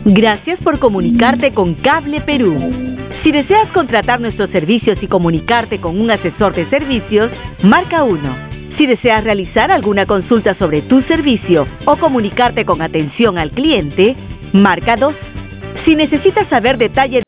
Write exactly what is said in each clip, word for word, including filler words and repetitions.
Gracias por comunicarte con Cable Perú. Si deseas contratar nuestros servicios y comunicarte con un asesor de servicios, marca uno. Si deseas realizar alguna consulta sobre tu servicio o comunicarte con atención al cliente, marca dos. Si necesitas saber detalles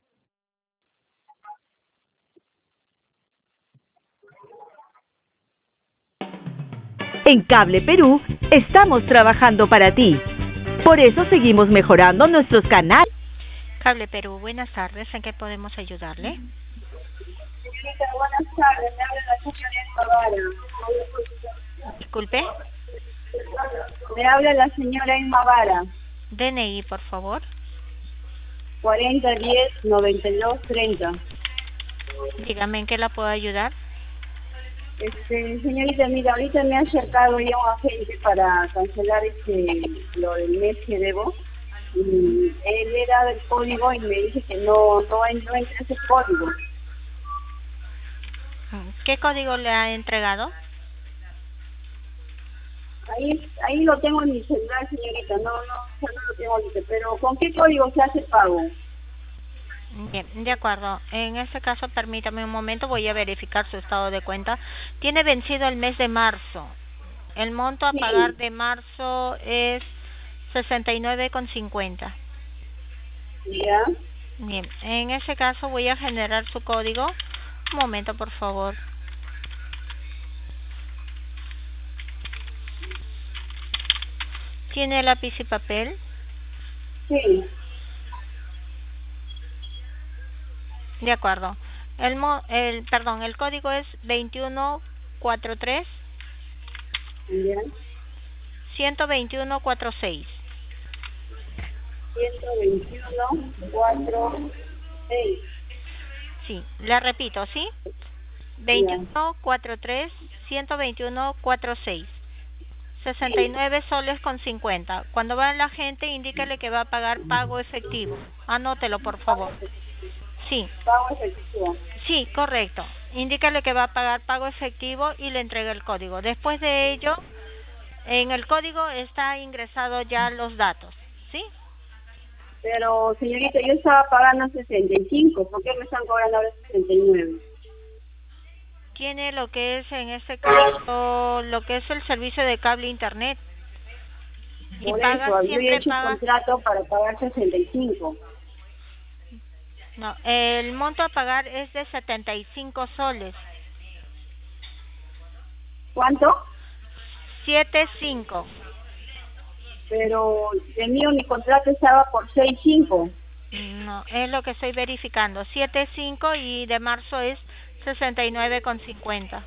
en Cable Perú, estamos trabajando para ti. Por eso seguimos mejorando nuestros canales. Cable Perú, buenas tardes. ¿En qué podemos ayudarle? Señorita, buenas tardes. Me habla la señora Inma Vara. Disculpe. Me habla la señora Inma Vara. D N I, por favor. cuarenta diez noventa y dos treinta. Dígame en qué la puedo ayudar. Este, señorita, mira, ahorita me ha acercado ya un agente para cancelar este lo del mes que debo. Y él le da el código y me dice que no, no, no entra ese código. ¿Qué código le ha entregado? Ahí, ahí lo tengo en mi celular, señorita. No, no, no lo tengo ahorita. Pero ¿con qué código se hace el pago? Bien, de acuerdo. En este caso, permítame un momento, voy a verificar su estado de cuenta. Tiene vencido el mes de marzo. El monto a Sí. pagar de marzo es sesenta y nueve con cincuenta. Ya. Bien, en ese caso voy a generar su código. Un momento, por favor. ¿Tiene lápiz y papel? Sí. De acuerdo. El, mo el perdón, el código es veintiuno cuarenta y tres, Ya. ciento veintiuno cuarenta y seis. ciento veintiuno cuarenta y seis. Sí, le repito, ¿sí? veintiuno cuarenta y tres, ciento veintiuno cuarenta y seis. sesenta y nueve soles con cincuenta. Cuando va la gente, indícale que va a pagar pago efectivo. Anótelo, por favor. Sí. Pago efectivo. Sí, correcto. Indícale que va a pagar pago efectivo y le entrega el código. Después de ello, en el código está ingresado ya los datos, ¿sí? Pero, señorita, yo estaba pagando sesenta y cinco. ¿Por qué me están cobrando ahora sesenta y nueve? Tiene lo que es, en este caso, lo que es el servicio de cable internet. Y Por paga, eso, yo siempre he hecho paga. un contrato para pagar sesenta y cinco. No, el monto a pagar es de setenta y cinco soles. ¿Cuánto? setenta y cinco. Pero de mí mi contrato estaba por seis y cinco. No, es lo que estoy verificando. setenta y cinco y de marzo es sesenta y nueve con cincuenta.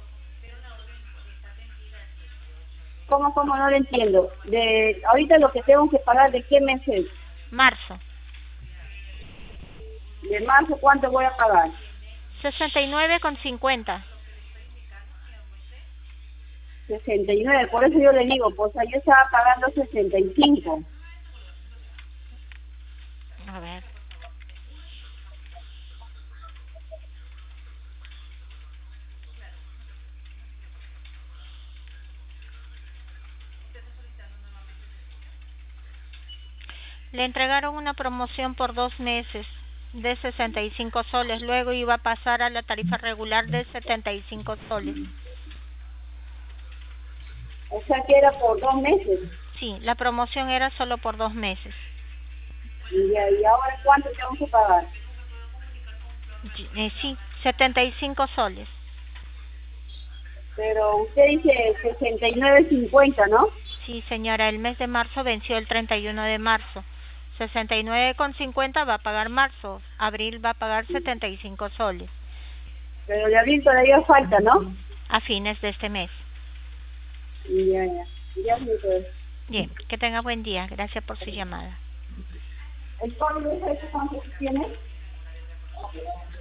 ¿Cómo, cómo? No lo entiendo. De, ahorita lo que tengo que pagar, ¿de qué mes es? Marzo. ¿De marzo cuánto voy a pagar? sesenta y nueve con cincuenta. sesenta y nueve, por eso yo le digo, pues yo estaba pagando sesenta y cinco. A ver. Le entregaron una promoción por dos meses de sesenta y cinco soles. Luego iba a pasar a la tarifa regular de setenta y cinco soles. O sea que era por dos meses. Sí, la promoción era solo por dos meses. Y, y ahora ¿cuánto tengo que pagar? Eh, sí, setenta y cinco soles. Pero usted dice sesenta y nueve cincuenta, ¿no? Sí, señora, el mes de marzo venció el treinta y uno de marzo. sesenta y nueve con cincuenta va a pagar marzo. Abril va a pagar setenta y cinco soles. Pero de abril todavía falta, ¿no? A fines de este mes. Ya, ya. Ya, entonces. Bien, que tenga buen día. Gracias por su llamada. ¿El código es ese cuánto tiene?